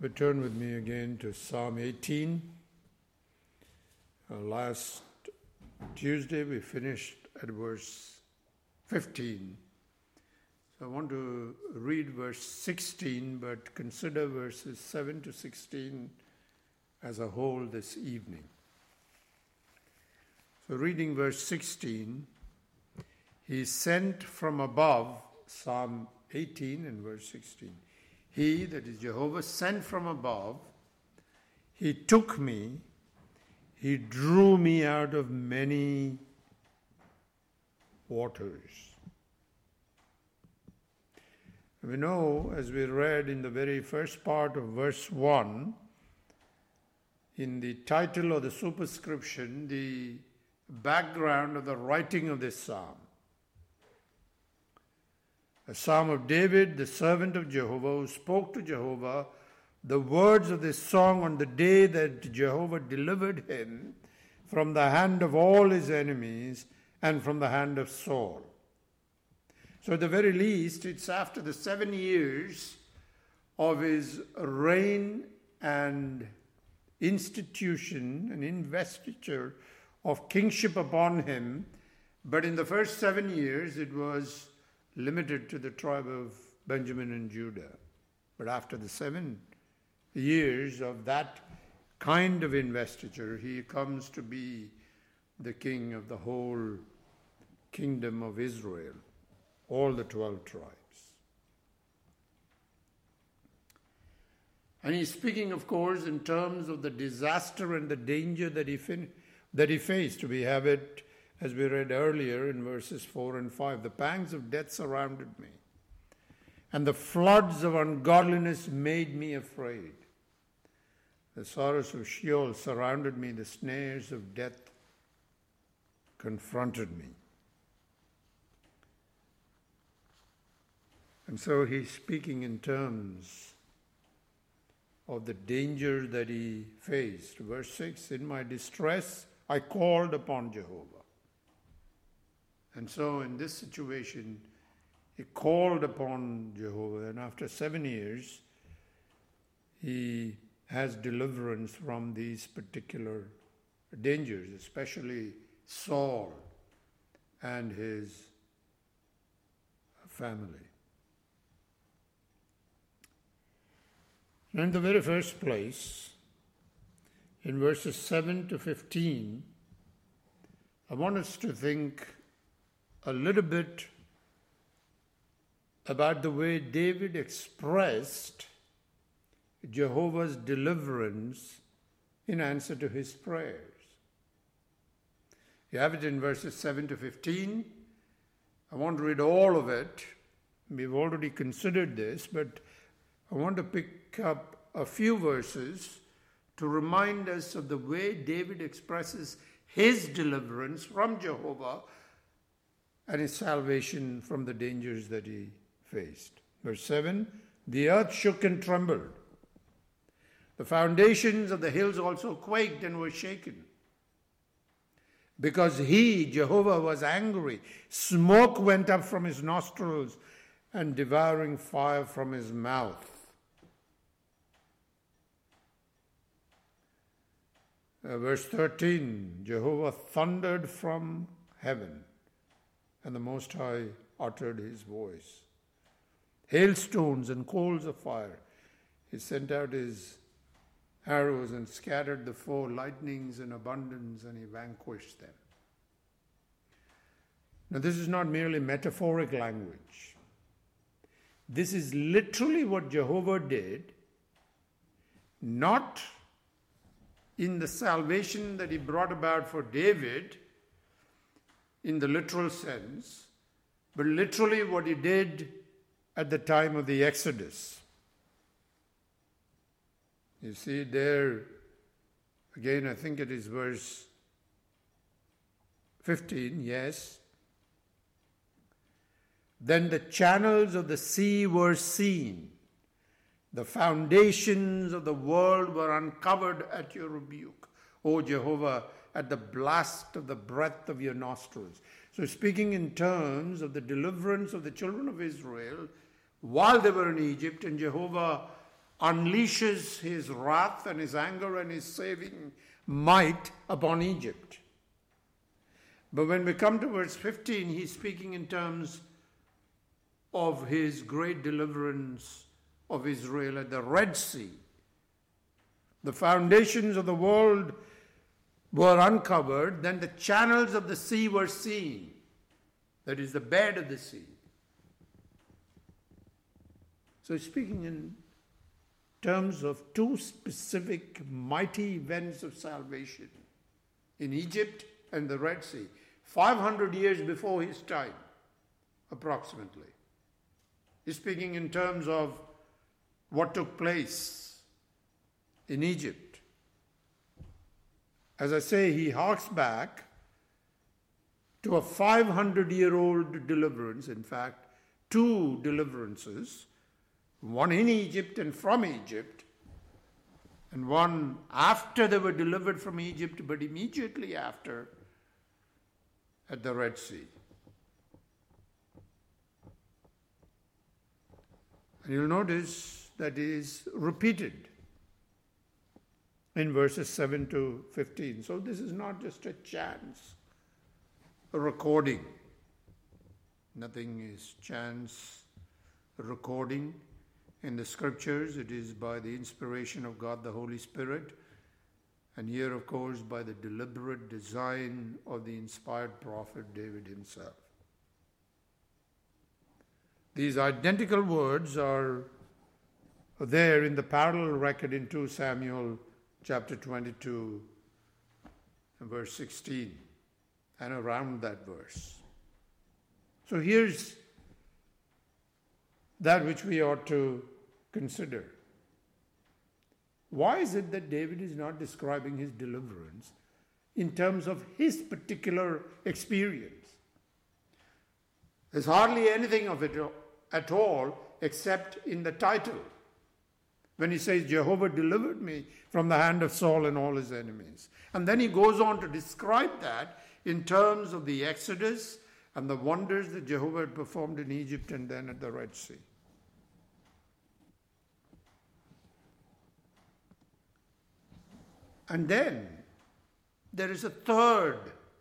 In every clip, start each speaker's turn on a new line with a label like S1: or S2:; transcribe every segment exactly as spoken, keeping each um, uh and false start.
S1: So turn with me again to Psalm eighteen. Uh, last Tuesday we finished at verse fifteen. So I want to read verse sixteen, but consider verses seven to sixteen as a whole this evening. So reading verse sixteen, He sent from above, Psalm eighteen and verse sixteen. He, that is Jehovah, sent from above. He took me. He drew me out of many waters. We know, as we read in the very first part of verse one, in the title or the superscription, the background of the writing of this psalm. A psalm of David, the servant of Jehovah, who spoke to Jehovah the words of this song on the day that Jehovah delivered him from the hand of all his enemies and from the hand of Saul. So at the very least, it's after the seven years of his reign and institution and investiture of kingship upon him, but in the first seven years it was limited to the tribe of Benjamin and Judah. But after the seven years of that kind of investiture, he comes to be the king of the whole kingdom of Israel, all the twelve tribes. And he's speaking, of course, in terms of the disaster and the danger that he, fin- that he faced. We have it, as we read earlier in verses four and five, the pangs of death surrounded me, and the floods of ungodliness made me afraid. The sorrows of Sheol surrounded me, the snares of death confronted me. And so he's speaking in terms of the danger that he faced. Verse six, in my distress I called upon Jehovah. And so in this situation, he called upon Jehovah, and after seven years, he has deliverance from these particular dangers, especially Saul and his family. In the very first place, in verses seven to fifteen, I want us to think a little bit about the way David expressed Jehovah's deliverance in answer to his prayers. You have it in verses seven to fifteen. I won't read all of it. We've already considered this, but I want to pick up a few verses to remind us of the way David expresses his deliverance from Jehovah and his salvation from the dangers that he faced. Verse seven, the earth shook and trembled. The foundations of the hills also quaked and were shaken. Because he, Jehovah, was angry. Smoke went up from his nostrils and devouring fire from his mouth. Uh, verse thirteen, Jehovah thundered from heaven, and the Most High uttered his voice. Hailstones and coals of fire. He sent out his arrows and scattered the foe, lightnings in abundance, and he vanquished them. Now, this is not merely metaphoric language. This is literally what Jehovah did, not in the salvation that he brought about for David, in the literal sense, but literally what he did at the time of the Exodus. You see there, again, I think it is verse fifteen, yes. Then the channels of the sea were seen. The foundations of the world were uncovered at your rebuke, O Jehovah, at the blast of the breath of your nostrils. So speaking in terms of the deliverance of the children of Israel while they were in Egypt, and Jehovah unleashes his wrath and his anger and his saving might upon Egypt. But when we come to verse fifteen, he's speaking in terms of his great deliverance of Israel at the Red Sea. The foundations of the world were uncovered, then the channels of the sea were seen. That is the bed of the sea. So he's speaking in terms of two specific mighty events of salvation in Egypt and the Red Sea, five hundred years before his time, approximately. He's speaking in terms of what took place in Egypt. As I say, he harks back to a five hundred year old deliverance, in fact, two deliverances, one in Egypt and from Egypt, and one after they were delivered from Egypt, but immediately after at the Red Sea. And you'll notice that is repeated in verses seven to fifteen. So this is not just a chance, a recording. Nothing is chance recording in the scriptures. It is by the inspiration of God the Holy Spirit, and here, of course, by the deliberate design of the inspired prophet David himself. These identical words are there in the parallel record in Second Samuel chapter twenty-two and verse sixteen, and around that verse. So here's that which we ought to consider. Why is it that David is not describing his deliverance in terms of his particular experience? There's hardly anything of it at all except in the title, when he says, Jehovah delivered me from the hand of Saul and all his enemies. And then he goes on to describe that in terms of the Exodus and the wonders that Jehovah had performed in Egypt and then at the Red Sea. And then there is a third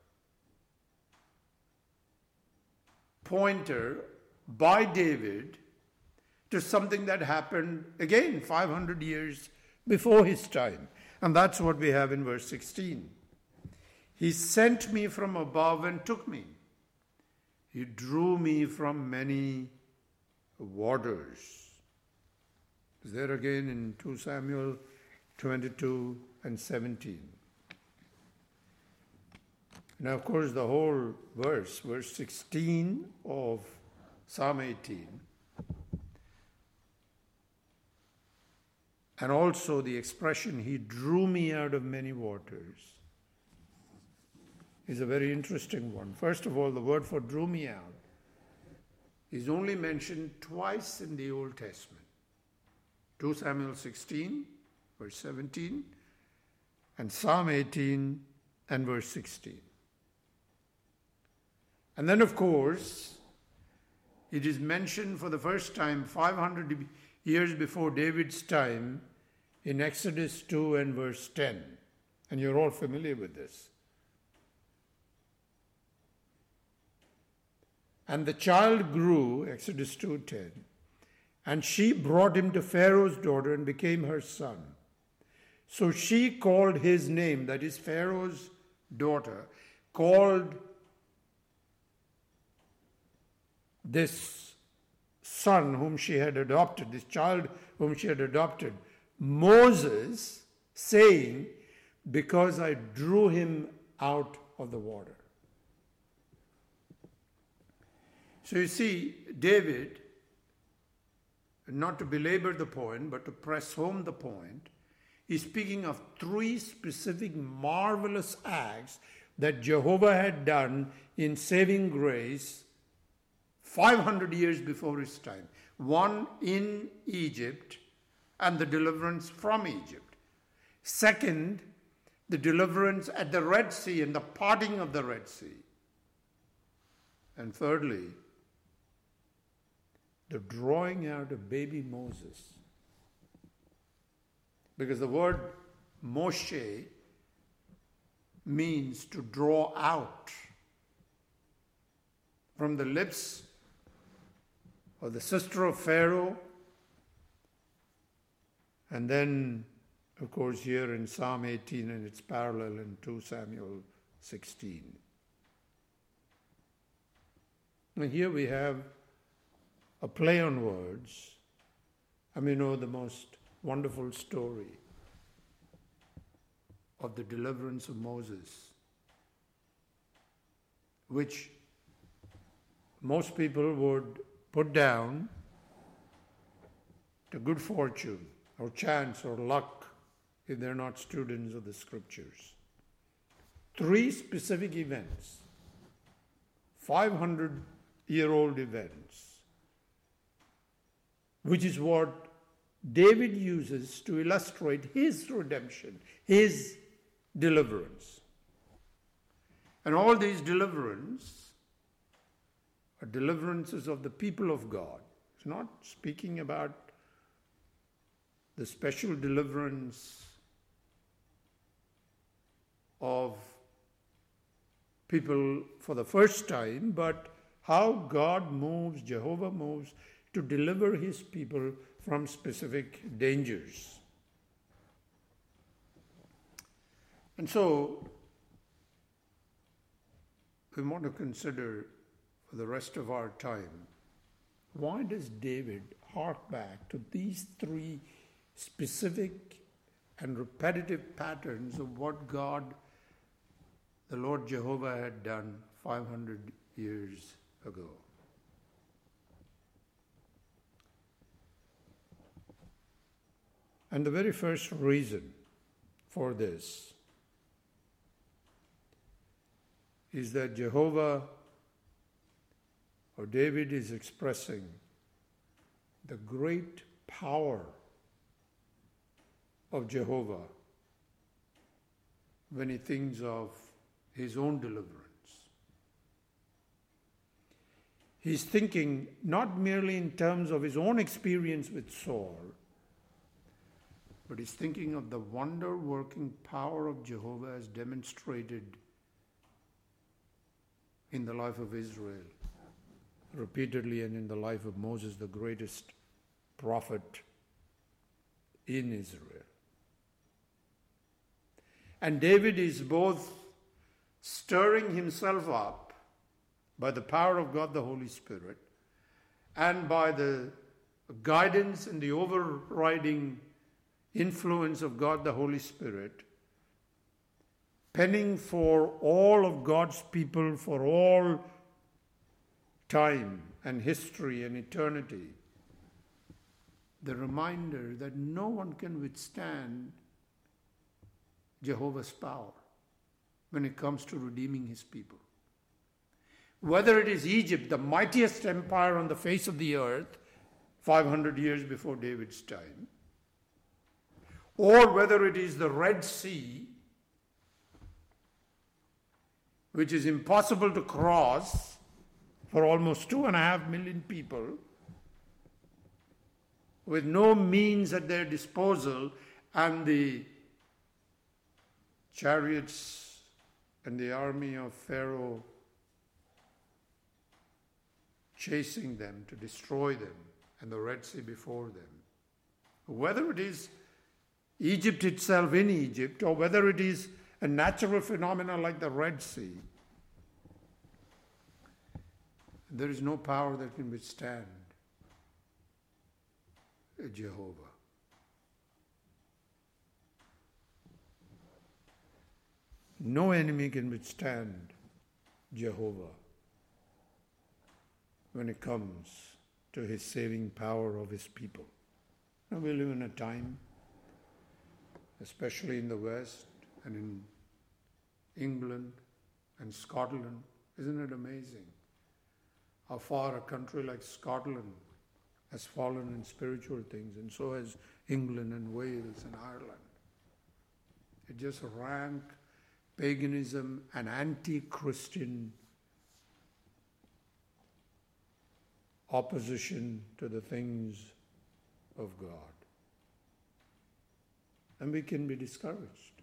S1: pointer by David to something that happened again five hundred years before his time. And that's what we have in verse sixteen. He sent me from above and took me. He drew me from many waters. Is there again in Second Samuel twenty-two and seventeen. Now, of course, the whole verse, verse sixteen of Psalm eighteen, and also the expression, he drew me out of many waters, is a very interesting one. First of all, the word for drew me out is only mentioned twice in the Old Testament. Second Samuel sixteen, verse seventeen, and Psalm eighteen and verse sixteen. And then, of course, it is mentioned for the first time five hundred years before David's time in Exodus two and verse ten. And you're all familiar with this. And the child grew, Exodus two ten, and she brought him to Pharaoh's daughter and became her son. So she called his name, that is Pharaoh's daughter, called this son whom she had adopted, this child whom she had adopted, Moses, saying, because I drew him out of the water. So you see, David, not to belabor the point, but to press home the point, is speaking of three specific marvelous acts that Jehovah had done in saving grace five hundred years before his time. One in Egypt and the deliverance from Egypt. Second, the deliverance at the Red Sea and the parting of the Red Sea. And thirdly, the drawing out of baby Moses Because the word Moshe means to draw out from the lips of the sister of Pharaoh, and then, of course, here in Psalm eighteen, and it's parallel in two Samuel sixteen. And here we have a play on words, and we know the most wonderful story of the deliverance of Moses, which most people would put down to good fortune or chance or luck if they're not students of the scriptures. Three specific events, five hundred year old events, which is what David uses to illustrate his redemption, his deliverance. And all these deliverance are deliverances of the people of God. It's not speaking about the special deliverance of people for the first time, but how God moves, Jehovah moves to deliver his people from specific dangers. And so, we want to consider for the rest of our time, why does David hark back to these three specific and repetitive patterns of what God, the Lord Jehovah, had done five hundred years ago? And the very first reason for this is that Jehovah, or David, is expressing the great power of Jehovah when he thinks of his own deliverance. He's thinking not merely in terms of his own experience with Saul, but he's thinking of the wonder-working power of Jehovah as demonstrated in the life of Israel, repeatedly, and in the life of Moses, the greatest prophet in Israel. And David is both stirring himself up by the power of God the Holy Spirit and by the guidance and the overriding influence of God the Holy Spirit, penning for all of God's people for all time and history and eternity the reminder that no one can withstand Jehovah's power when it comes to redeeming his people. Whether it is Egypt, the mightiest empire on the face of the earth, five hundred years before David's time, or whether it is the Red Sea, which is impossible to cross for almost two and a half million people, with no means at their disposal, and the chariots and the army of Pharaoh chasing them to destroy them, and the Red Sea before them. Whether it is Egypt itself in Egypt, or whether it is a natural phenomenon like the Red Sea, there is no power that can withstand Jehovah. No enemy can withstand Jehovah when it comes to his saving power of his people. Now we live in a time, especially in the West and in England and Scotland, isn't it amazing how far a country like Scotland has fallen in spiritual things, and so has England and Wales and Ireland. It just rank paganism and anti-Christian opposition to the things of God. and we can be discouraged.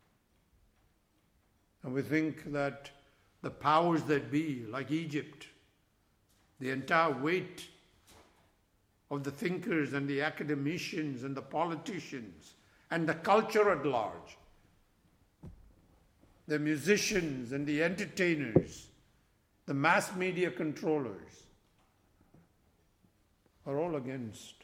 S1: And we think that the powers that be, like Egypt, the entire weight of the thinkers and the academicians and the politicians and the culture at large, the musicians and the entertainers, the mass media controllers, are all against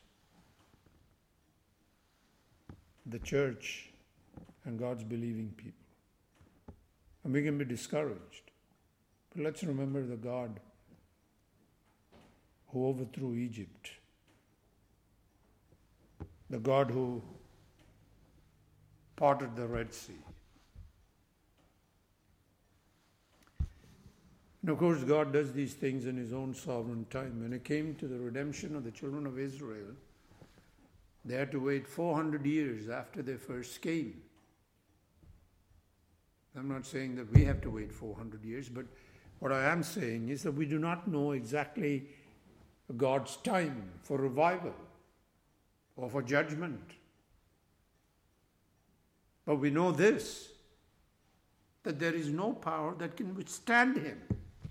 S1: the church and God's believing people. And we can be discouraged. But let's remember the God who overthrew Egypt, the God who parted the Red Sea. And of course, God does these things in His own sovereign time. When it came to the redemption of the children of Israel, they had to wait four hundred years after they first came. I'm not saying that we have to wait four hundred years, but what I am saying is that we do not know exactly God's time for revival or for judgment. But we know this, that there is no power that can withstand Him.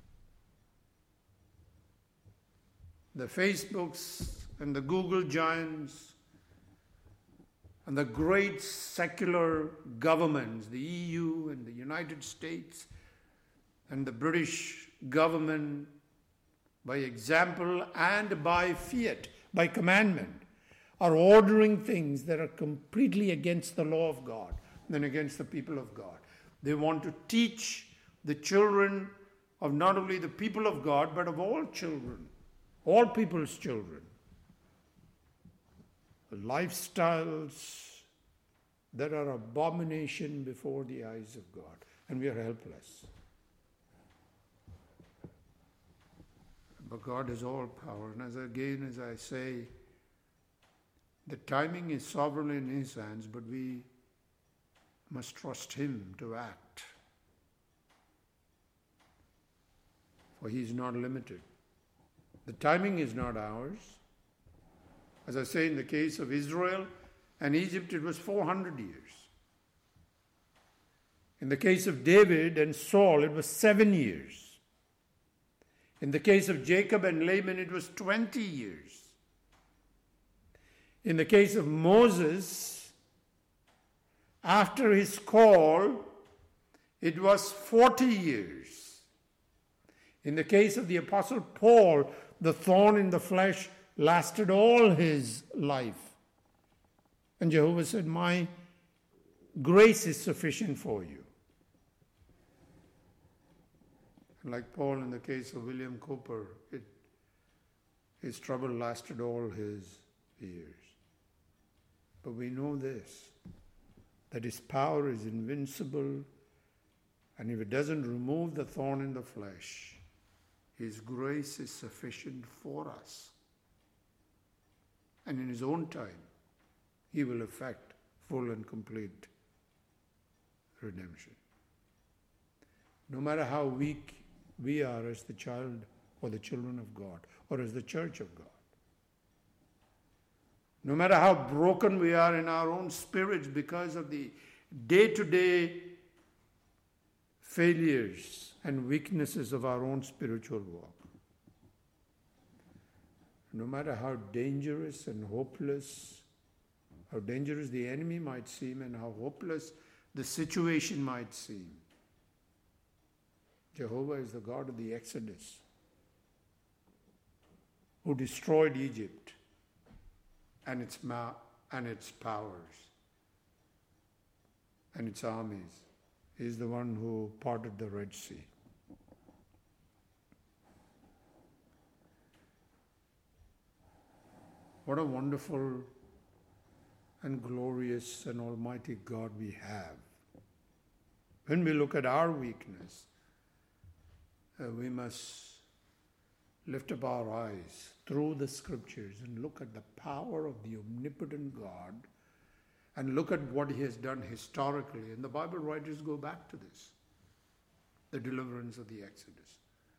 S1: The Facebooks and the Google giants and the great secular governments, the E U and the United States and the British government, by example and by fiat, by commandment, are ordering things that are completely against the law of God and against the people of God. They want to teach the children of not only the people of God, but of all children, all people's children, lifestyles that are abomination before the eyes of God, and we are helpless. But God has all power, and as again as I say, the timing is sovereignly in His hands, but we must trust Him to act, for He is not limited. The timing is not ours. As I say, in the case of Israel and Egypt, it was four hundred years. In the case of David and Saul, it was seven years. In the case of Jacob and Laban, it was twenty years. In the case of Moses, after his call, it was forty years. In the case of the Apostle Paul, the thorn in the flesh lasted all his life. And Jehovah said, "My grace is sufficient for you." And like Paul in the case of William Cooper, it, his trouble lasted all his years. But we know this, that His power is invincible, and if it doesn't remove the thorn in the flesh, His grace is sufficient for us. And in His own time, He will effect full and complete redemption. No matter how weak we are as the child or the children of God, or as the church of God, no matter how broken we are in our own spirits because of the day-to-day failures and weaknesses of our own spiritual walk, no matter how dangerous and hopeless, how dangerous the enemy might seem and how hopeless the situation might seem, Jehovah is the God of the Exodus, who destroyed Egypt and its ma- and its powers and its armies. He is the one who parted the Red Sea. What a wonderful and glorious and almighty God we have. When we look at our weakness, uh, we must lift up our eyes through the scriptures and look at the power of the omnipotent God and look at what He has done historically. And the Bible writers go back to this, the deliverance of the Exodus,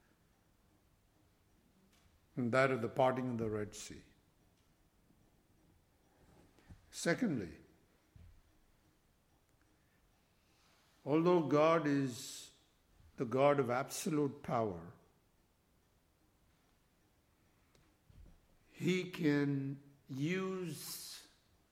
S1: and that of the parting of the Red Sea. Secondly, although God is the God of absolute power, He can use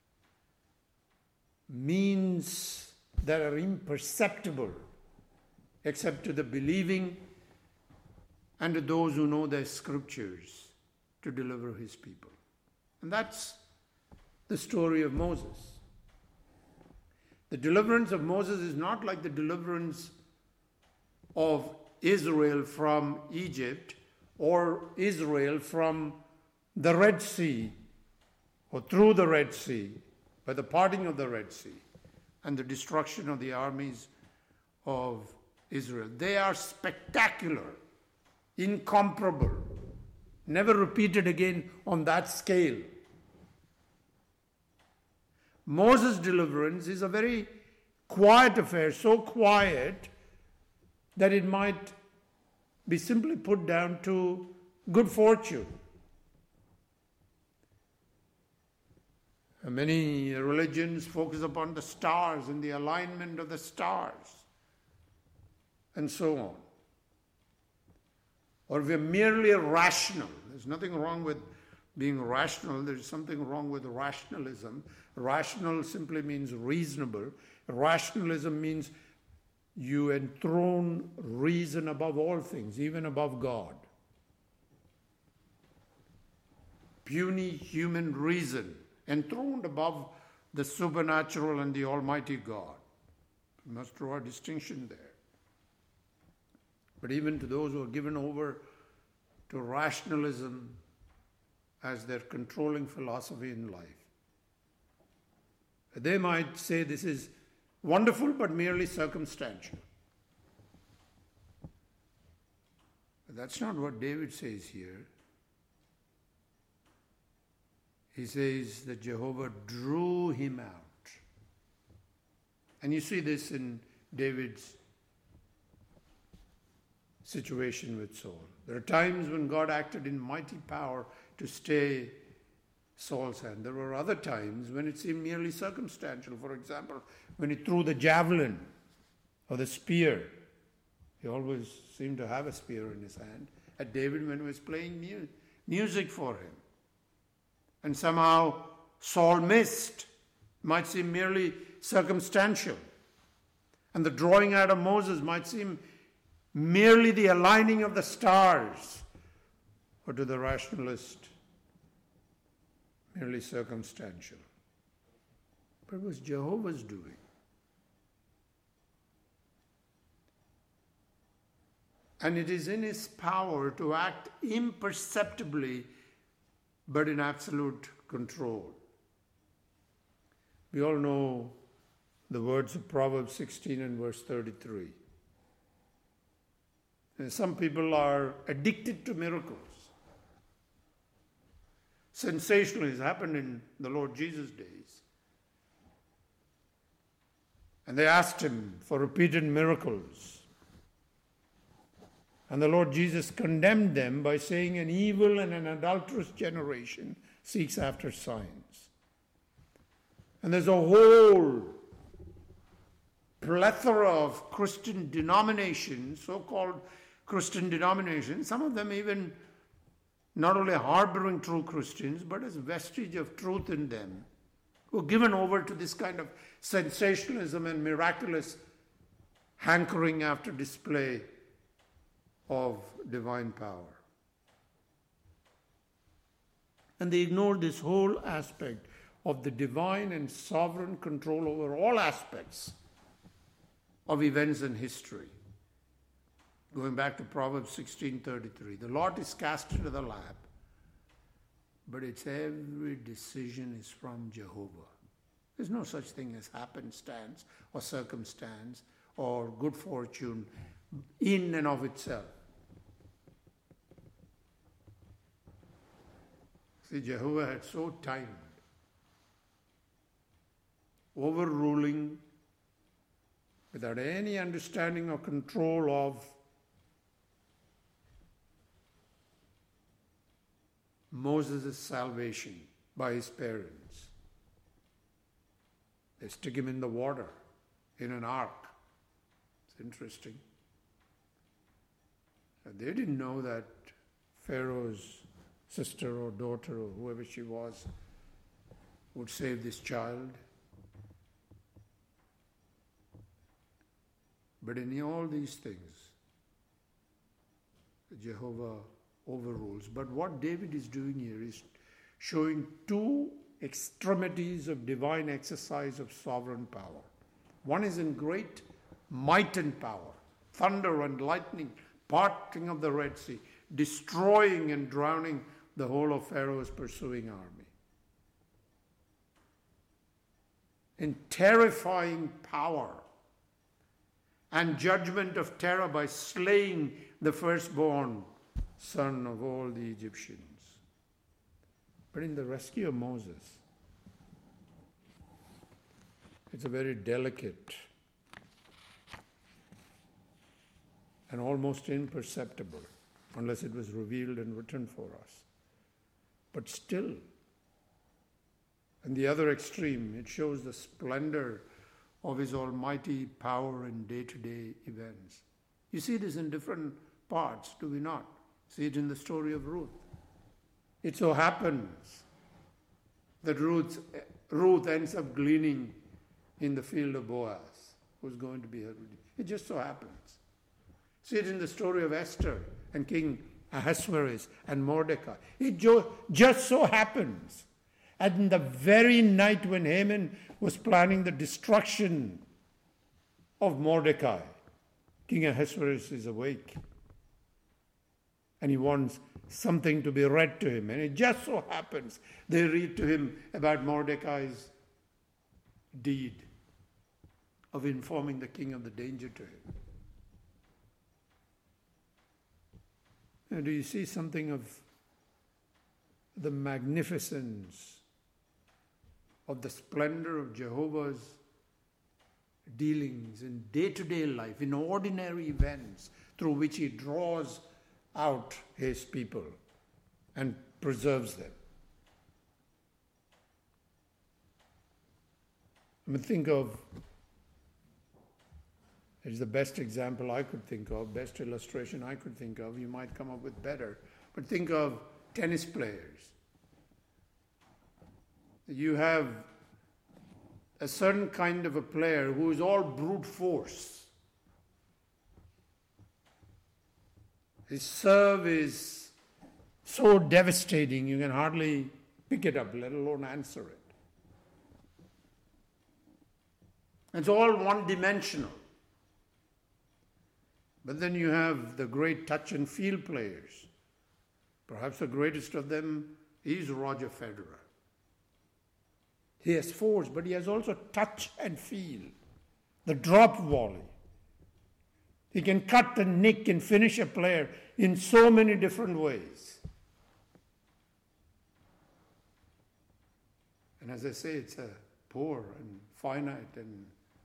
S1: means that are imperceptible except to the believing and to those who know their scriptures to deliver His people. And that's the story of Moses. The deliverance of Moses is not like the deliverance of Israel from Egypt or Israel from the Red Sea or through the Red Sea, by the parting of the Red Sea and the destruction of the armies of Israel. They are spectacular, incomparable, never repeated again on that scale. Moses' deliverance is a very quiet affair, so quiet that it might be simply put down to good fortune. Many religions focus upon the stars and the alignment of the stars and so on. Or we're merely rational. There's nothing wrong with being rational. There's something wrong with rationalism. Rational simply means reasonable. Rationalism means you enthrone reason above all things, even above God. Puny human reason enthroned above the supernatural and the Almighty God. We must draw a distinction there. But even to those who are given over to rationalism as their controlling philosophy in life, they might say this is wonderful but merely circumstantial. But that's not what David says here. He says that Jehovah drew him out. And you see this in David's situation with Saul. There are times when God acted in mighty power to stay Saul's hand. There were other times when it seemed merely circumstantial. For example, when he threw the javelin or the spear. He always seemed to have a spear in his hand. At David when he was playing mu- music for him. And somehow Saul missed. Might seem merely circumstantial. And the drawing out of Moses might seem merely the aligning of the stars, or to the rationalist, merely circumstantial. But it was Jehovah's doing. And it is in His power to act imperceptibly, but in absolute control. We all know the words of Proverbs sixteen and verse thirty-three. And some people are addicted to miracles. Sensationalism happened in the Lord Jesus' days. And they asked Him for repeated miracles. And the Lord Jesus condemned them by saying, an evil and an adulterous generation seeks after signs. And there's a whole plethora of Christian denominations, so-called Christian denominations, some of them even not only harboring true Christians, but as vestige of truth in them, who are given over to this kind of sensationalism and miraculous hankering after display of divine power. And they ignore this whole aspect of the divine and sovereign control over all aspects of events in history. Going back to Proverbs sixteen thirty-three, the lot is cast into the lap, but its every decision is from Jehovah. There's no such thing as happenstance or circumstance or good fortune in and of itself. See, Jehovah had so timed, overruling, without any understanding or control of Moses' salvation by his parents. They stick him in the water, in an ark, It's interesting. They didn't know that Pharaoh's sister or daughter or whoever she was would save this child. But in all these things, Jehovah overrules. But what David is doing here is showing two extremities of divine exercise of sovereign power. One is in great might and power, thunder and lightning, parting of the Red Sea, destroying and drowning the whole of Pharaoh's pursuing army. In terrifying power and judgment of terror by slaying the firstborn son of all the Egyptians. But in the rescue of Moses, it's a very delicate and almost imperceptible, unless it was revealed and written for us. But still, in the other extreme, it shows the splendor of His almighty power in day-to-day events. You see this in different parts, do we not? See it in the story of Ruth. It so happens that Ruth, Ruth ends up gleaning in the field of Boaz, who's going to be her. It just so happens. See it in the story of Esther and King Ahasuerus and Mordecai. It jo- just so happens. And in the very night when Haman was planning the destruction of Mordecai, King Ahasuerus is awake. And he wants something to be read to him. And it just so happens they read to him about Mordecai's deed of informing the king of the danger to him. Now, do you see something of the magnificence of the splendor of Jehovah's dealings in day-to-day life, in ordinary events through which He draws out His people and preserves them? I mean, think of, it's the best example I could think of, best illustration I could think of. You might come up with better. But think of tennis players. You have a certain kind of a player who is all brute force. His serve is so devastating you can hardly pick it up, let alone answer it. It's all one-dimensional. But then you have the great touch and feel players. Perhaps the greatest of them is Roger Federer. He has force, but he has also touch and feel. The drop volley. He can cut and nick and finish a player in so many different ways. And as I say, it's a poor and finite and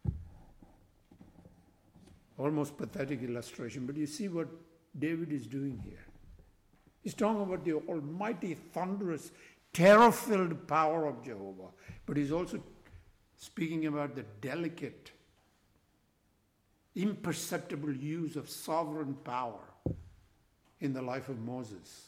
S1: almost pathetic illustration. But you see what David is doing here. He's talking about the almighty, thunderous, terror-filled power of Jehovah. But he's also speaking about the delicate, imperceptible use of sovereign power in the life of Moses.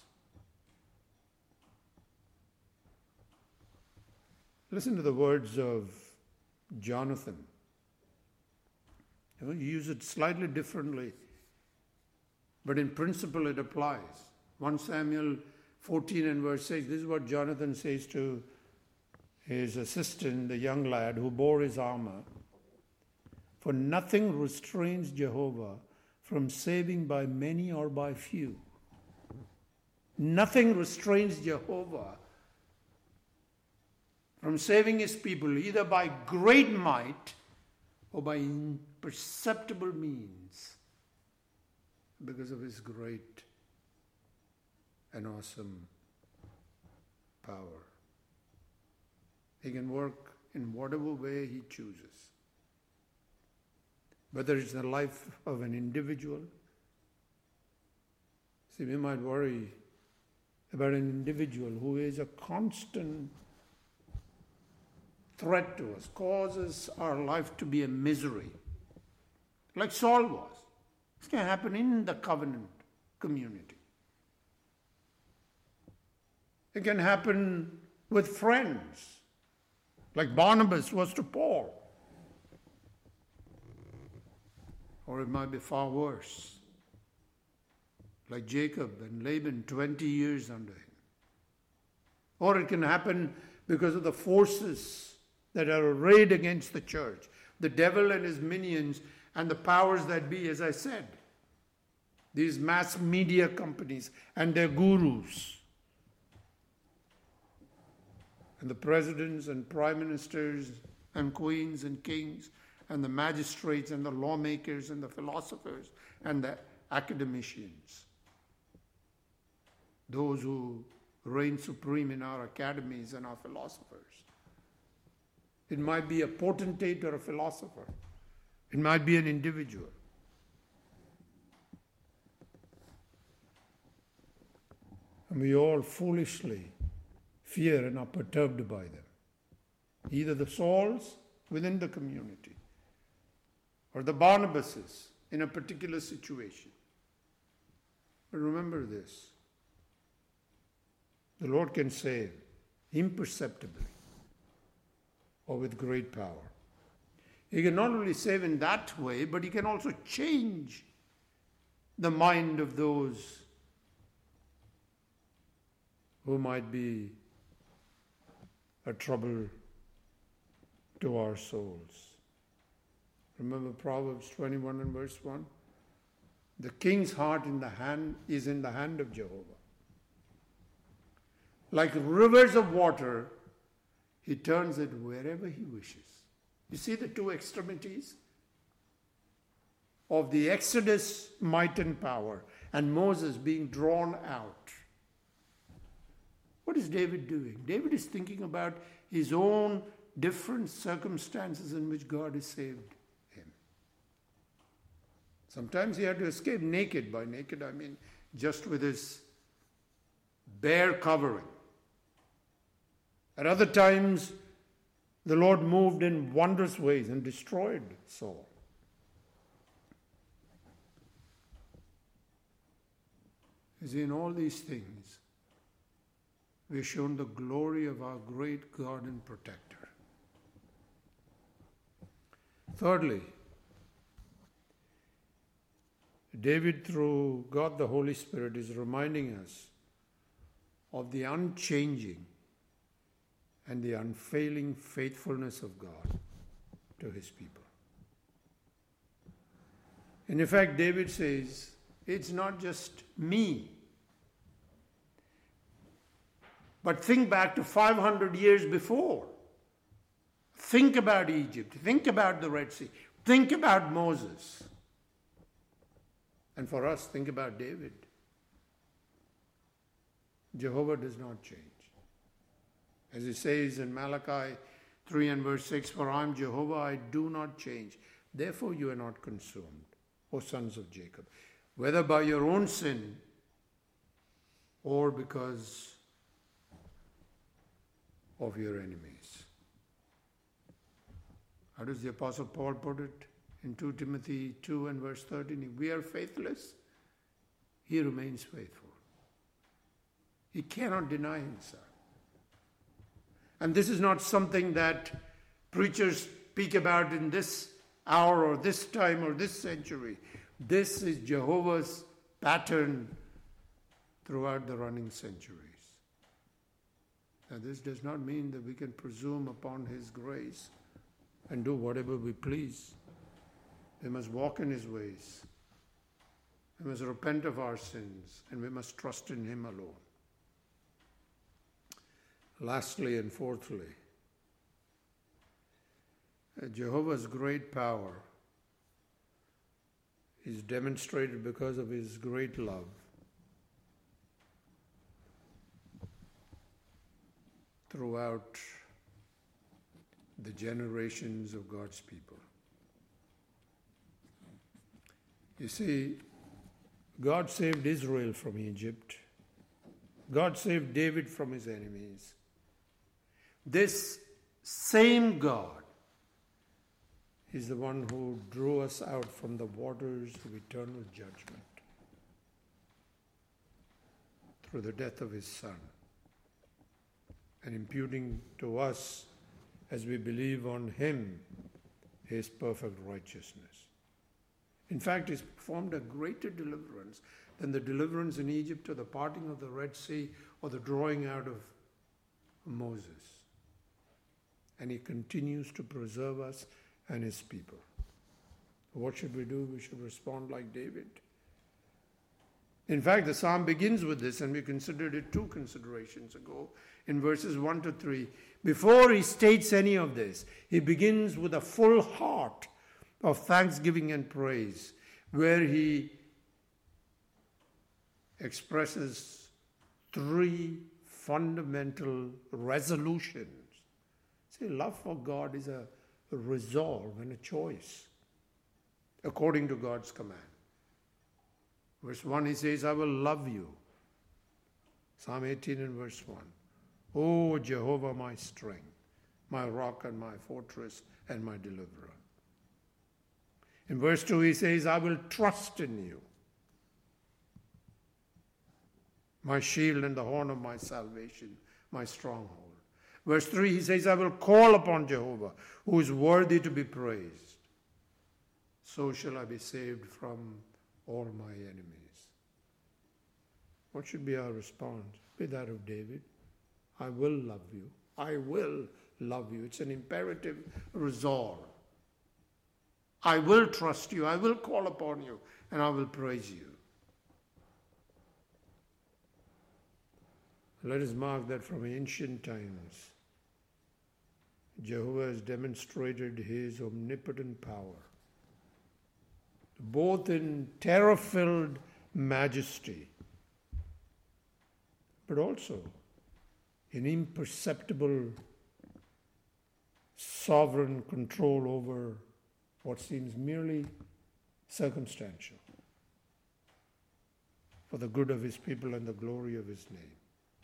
S1: Listen to the words of Jonathan. You know, you use it slightly differently, but in principle it applies. First Samuel fourteen and verse six, this is what Jonathan says to his assistant, the young lad who bore his armor. For nothing restrains Jehovah from saving by many or by few. Nothing restrains Jehovah from saving His people either by great might or by imperceptible means because of His great and awesome power. He can work in whatever way He chooses. Whether it's the life of an individual. See, we might worry about an individual who is a constant threat to us, causes our life to be a misery. like Saul was. This can happen in the covenant community. It can happen with friends, like Barnabas was to Paul. Or it might be far worse, like Jacob and Laban, twenty years under him. Or it can happen because of the forces that are arrayed against the church, the devil and his minions and the powers that be, as I said, these mass media companies and their gurus, and the presidents and prime ministers and queens and kings and the magistrates and the lawmakers and the philosophers and the academicians, those who reign supreme in our academies and our philosophers. It might be a potentate or a philosopher. It might be an individual. And we all foolishly fear and are perturbed by them. Either the Sauls within the community or the Barnabases in a particular situation. But remember this. The Lord can save imperceptibly or with great power. He can not only save in that way, but He can also change the mind of those who might be a trouble to our souls. Remember Proverbs twenty-one and verse one? The king's heart in the hand is in the hand of Jehovah. Like rivers of water, He turns it wherever He wishes. You see the two extremities of the Exodus might and power and Moses being drawn out. What is David doing? David is thinking about his own different circumstances in which God has saved him. Sometimes he had to escape naked. By naked, I mean just with his bare covering. At other times, the Lord moved in wondrous ways and destroyed Saul. You see, in all these things, we are shown the glory of our great God and protector. Thirdly, David, through God the Holy Spirit, is reminding us of the unchanging and the unfailing faithfulness of God to His people. And in fact, David says, it's not just me. But think back to five hundred years before. Think about Egypt. Think about the Red Sea. Think about Moses. And for us, think about David. Jehovah does not change. As it says in Malachi three and verse six, for I am Jehovah, I do not change. Therefore you are not consumed, O sons of Jacob, whether by your own sin or because of your enemies. How does the Apostle Paul put it in Second Timothy two and verse thirteen? If we are faithless, He remains faithful. He cannot deny Himself. And this is not something that preachers speak about in this hour or this time or this century. This is Jehovah's pattern throughout the running centuries. Now, this does not mean that we can presume upon His grace and do whatever we please. We must walk in His ways. We must repent of our sins, and we must trust in Him alone. Lastly and fourthly, Jehovah's great power is demonstrated because of His great love. Throughout the generations of God's people. You see, God saved Israel from Egypt. God saved David from his enemies. This same God He's the one who drew us out from the waters of eternal judgment through the death of his Son, and imputing to us, as we believe on him, his perfect righteousness. In fact, he's performed a greater deliverance than the deliverance in Egypt, or the parting of the Red Sea, or the drawing out of Moses. And he continues to preserve us and his people. What should we do? We should respond like David. In fact, the psalm begins with this, and we considered it two considerations ago, in verses one to three. Before he states any of this, he begins with a full heart of thanksgiving and praise, where he expresses three fundamental resolutions. See, love for God is a resolve and a choice, according to God's command. Verse one, he says, I will love you. Psalm eighteen and verse one. O Jehovah, my strength, my rock and my fortress and my deliverer. In verse two, he says, I will trust in you, my shield and the horn of my salvation, my stronghold. Verse three, he says, I will call upon Jehovah, who is worthy to be praised. So shall I be saved from all my enemies. What should be our response? Be that of David. I will love you. I will love you. It's an imperative resolve. I will trust you. I will call upon you. And I will praise you. Let us mark that from ancient times, Jehovah has demonstrated his omnipotent power, both in terror-filled majesty, but also in imperceptible sovereign control over what seems merely circumstantial, for the good of his people and the glory of his name.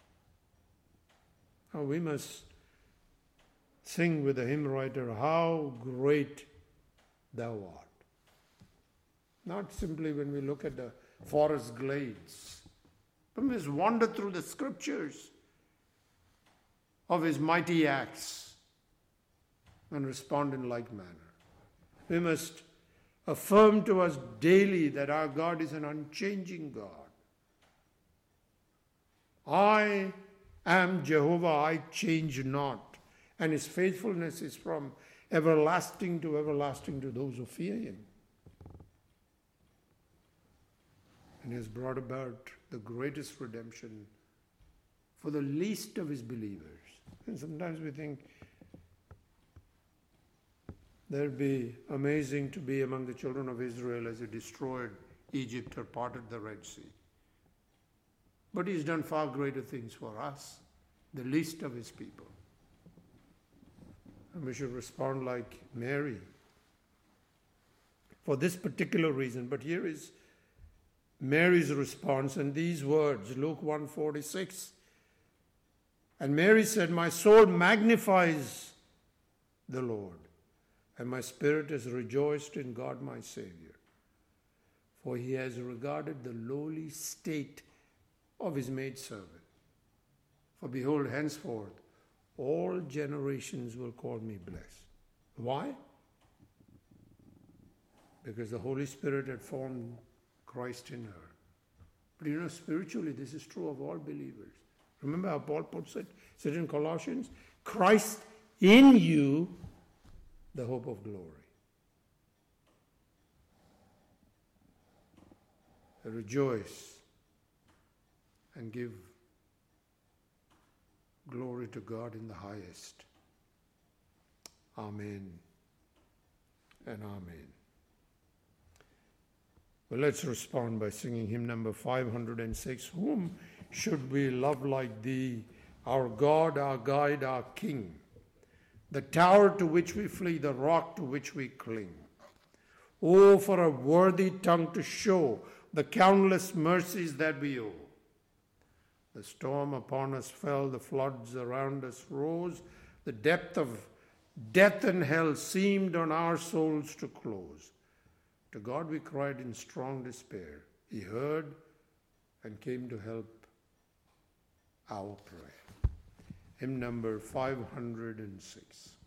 S1: Now we must sing with the hymn writer, how great thou art. Not simply when we look at the forest glades, but we must wander through the scriptures of his mighty acts and respond in like manner. We must affirm to us daily that our God is an unchanging God. I am Jehovah, I change not. And his faithfulness is from everlasting to everlasting to those who fear him. And he has brought about the greatest redemption for the least of his believers. And sometimes we think that would be amazing to be among the children of Israel as he destroyed Egypt or parted the Red Sea. But he's done far greater things for us, the least of his people. And we should respond like Mary for this particular reason. But here is Mary's response in these words, Luke one forty-six. And Mary said, my soul magnifies the Lord, and my spirit has rejoiced in God my Savior, for he has regarded the lowly state of his maidservant. For behold, henceforth all generations will call me blessed. Why? Because the Holy Spirit had formed Christ in her. But you know, spiritually, this is true of all believers. Remember how Paul puts it, said in Colossians, Christ in you, the hope of glory. Rejoice and give glory to God in the highest. Amen and amen. Well, let's respond by singing hymn number five hundred six. Whom should we love like thee, our God, our guide, our King, the tower to which we flee, the rock to which we cling. Oh, for a worthy tongue to show the countless mercies that we owe. The storm upon us fell, the floods around us rose, the depth of Death and hell seemed on our souls to close. To God we cried in strong despair. He heard and came to help our prayer. Hymn number five hundred six.